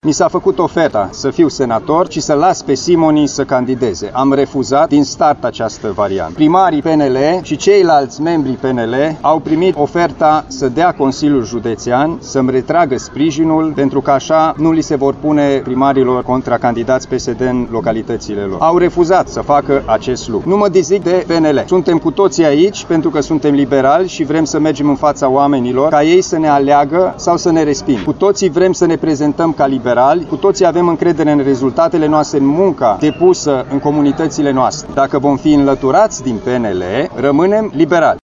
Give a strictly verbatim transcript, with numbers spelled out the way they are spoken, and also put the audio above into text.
Mi s-a făcut oferta să fiu senator și să las pe Simoni să candideze. Am refuzat din start această variantă. Primarii P N L și ceilalți membri P N L au primit oferta să dea Consiliul Județean să-mi retragă sprijinul, pentru că așa nu li se vor pune primarilor contracandidați P S D în localitățile lor. Au refuzat să facă acest lucru. Nu mă dezic de P N L. Suntem cu toții aici pentru că suntem liberali și vrem să mergem în fața oamenilor ca ei să ne aleagă sau să ne respingă. Cu toții vrem să ne prezentăm ca liberali, cu toții avem încredere în rezultatele noastre, în munca depusă în comunitățile noastre. Dacă vom fi înlăturați din P N L, rămânem liberali.